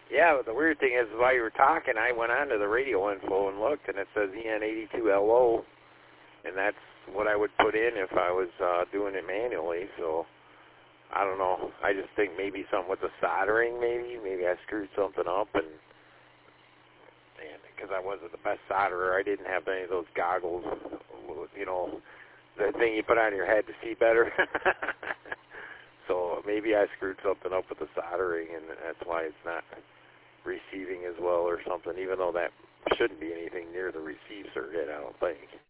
Yeah, but the weird thing is, while you were talking, I went on to the radio info and looked, and it says EN82LO, and that's what I would put in if I was doing it manually. So I don't know. I just think maybe something with the soldering, maybe I screwed something up, and because I wasn't the best solderer, I didn't have any of those goggles, you know, the thing you put on your head to see better. So maybe I screwed something up with the soldering, and that's why it's not receiving as well or something, even though that shouldn't be anything near the receive circuit, I don't think.